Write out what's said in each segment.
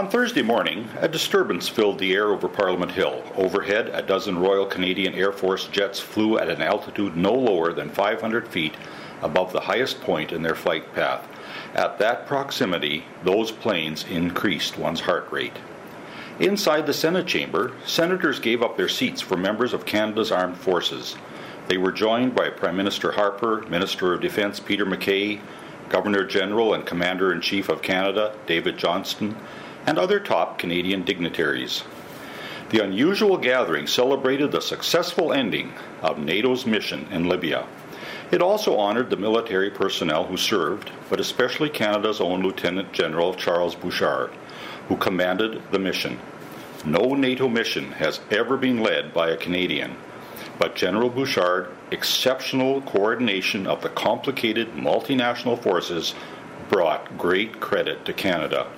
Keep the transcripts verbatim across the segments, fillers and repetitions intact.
On Thursday morning, a disturbance filled the air over Parliament Hill. Overhead, a dozen Royal Canadian Air Force jets flew at an altitude no lower than five hundred feet above the highest point in their flight path. At that proximity, those planes increased one's heart rate. Inside the Senate chamber, senators gave up their seats for members of Canada's armed forces. They were joined by Prime Minister Harper, Minister of Defence Peter MacKay, Governor-General and Commander-in-Chief of Canada David Johnston, and other top Canadian dignitaries. The unusual gathering celebrated the successful ending of NATO's mission in Libya. It also honored the military personnel who served, but especially Canada's own Lieutenant General Charles Bouchard, who commanded the mission. No NATO mission has ever been led by a Canadian, but General Bouchard's exceptional coordination of the complicated multinational forces brought great credit to Canada.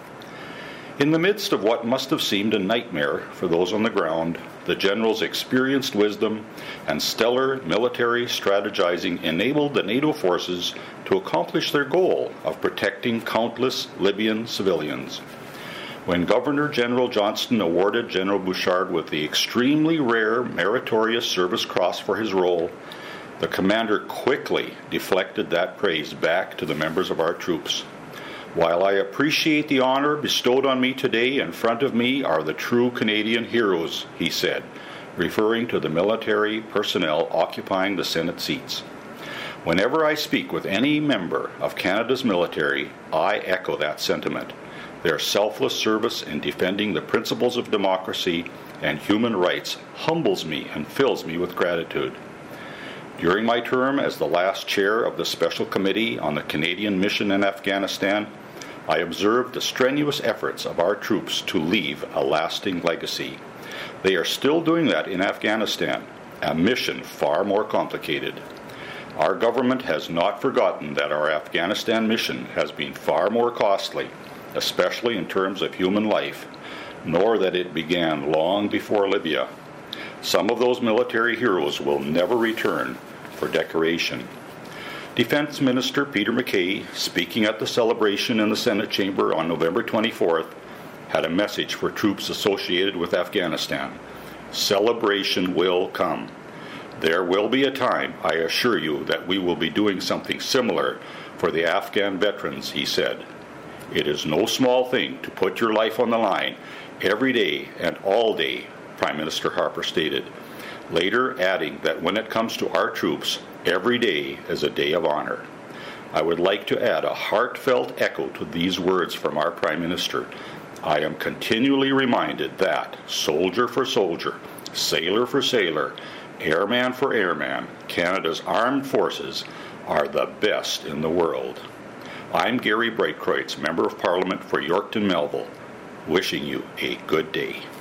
In the midst of what must have seemed a nightmare for those on the ground, the General's experienced wisdom and stellar military strategizing enabled the NATO forces to accomplish their goal of protecting countless Libyan civilians. When Governor-General Johnston awarded General Bouchard with the extremely rare Meritorious Service Cross for his role, the commander quickly deflected that praise back to the members of our troops. While I appreciate the honor bestowed on me today, in front of me are the true Canadian heroes, he said, referring to the military personnel occupying the Senate seats. Whenever I speak with any member of Canada's military, I echo that sentiment. Their selfless service in defending the principles of democracy and human rights humbles me and fills me with gratitude. During my term as the last chair of the Special Committee on the Canadian Mission in Afghanistan, I observed the strenuous efforts of our troops to leave a lasting legacy. They are still doing that in Afghanistan, a mission far more complicated. Our government has not forgotten that our Afghanistan mission has been far more costly, especially in terms of human life, nor that it began long before Libya. Some of those military heroes will never return for decoration. Defense Minister Peter MacKay, speaking at the celebration in the Senate chamber on November twenty-fourth, had a message for troops associated with Afghanistan. Celebration will come. There will be a time, I assure you, that we will be doing something similar for the Afghan veterans, he said. It is no small thing to put your life on the line every day and all day, Prime Minister Harper stated, later adding that when it comes to our troops, every day is a day of honor. I would like to add a heartfelt echo to these words from our Prime Minister. I am continually reminded that, soldier for soldier, sailor for sailor, airman for airman, Canada's armed forces are the best in the world. I'm Gary Breitkreutz, Member of Parliament for Yorkton Melville, wishing you a good day.